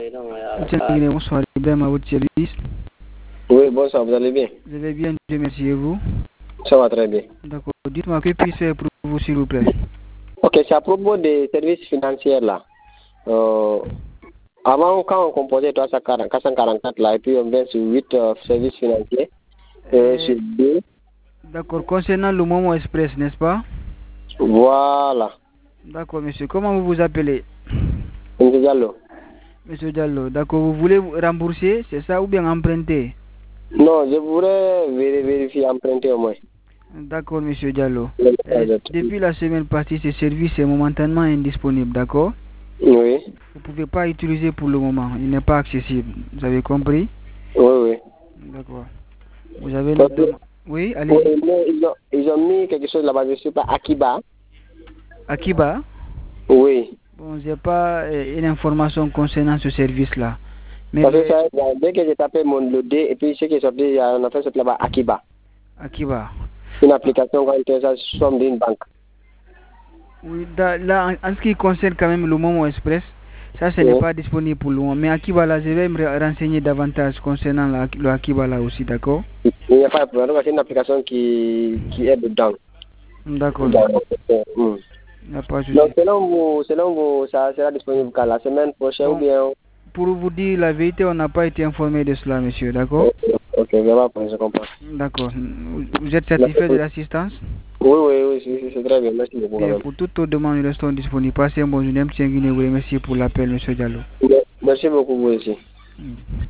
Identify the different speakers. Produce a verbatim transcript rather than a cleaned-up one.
Speaker 1: Bonsoir, Ibrahim à votre service.
Speaker 2: Oui, bonsoir, vous allez bien?
Speaker 1: Je vais bien, Dieu merci, et vous?
Speaker 2: Ça va très bien.
Speaker 1: D'accord, dites-moi, que puis-je faire pour vous, s'il vous plaît?
Speaker 2: Ok, c'est à propos des services financiers là. Euh, avant, quand on composait trois cent quarante-quatre là, et puis on vient sur huit euh, services financiers, euh, sur deux.
Speaker 1: D'accord, concernant le Momo Express, n'est-ce pas?
Speaker 2: Voilà.
Speaker 1: D'accord, monsieur, comment vous vous appelez?
Speaker 2: Monsieur Diallo.
Speaker 1: Monsieur Diallo, d'accord, vous voulez rembourser, c'est ça, ou bien emprunter?
Speaker 2: Non, je voudrais vér vérifier, emprunter au moins.
Speaker 1: D'accord, monsieur Diallo. Euh, depuis la semaine passée, ce service est momentanément indisponible, d'accord?
Speaker 2: Oui.
Speaker 1: Vous ne pouvez pas utiliser pour le moment, il n'est pas accessible. Vous avez compris?
Speaker 2: Oui, oui.
Speaker 1: D'accord. Vous avez notre demande. Oui, allez.
Speaker 2: Oui, ils, ont, ils ont mis quelque chose là-bas, je ne sais pas, Akiba.
Speaker 1: Akiba?
Speaker 2: Oui.
Speaker 1: Bon, je n'ai pas euh, une information concernant ce service-là.
Speaker 2: Mais Parce que ça, dès que j'ai tapé mon le D, et puis ce qui est sorti, il y a un affaire sorti là-bas, Akiba.
Speaker 1: Akiba.
Speaker 2: Une application quand on ça somme d'une banque.
Speaker 1: Oui, da, là, en, en ce qui concerne quand même le Momo Express, ça, ce oui. n'est pas disponible pour le moment. Mais Akiba, là, je vais me renseigner davantage concernant la, le Akiba, là aussi, d'accord?
Speaker 2: Il n'y a pas de problème, c'est une application qui, qui est dedans.
Speaker 1: D'accord.
Speaker 2: Mmh.
Speaker 1: Il n'y a pas de souci.
Speaker 2: Donc, selon vous, selon vous, ça sera disponible quand la semaine prochaine bon, ou bien?
Speaker 1: Pour vous dire la vérité, on n'a pas été informé de cela, monsieur, d'accord?
Speaker 2: Ok, ok, je comprends.
Speaker 1: D'accord. Vous êtes satisfait de l'assistance?
Speaker 2: Oui, oui, oui, c'est très bien, merci beaucoup.
Speaker 1: Bien, pour toute autre demande, nous restons disponibles. Passez un bon journée, M. Nguine, vous remercie pour l'appel, M. Diallo.
Speaker 2: Merci beaucoup, vous aussi. Mmh.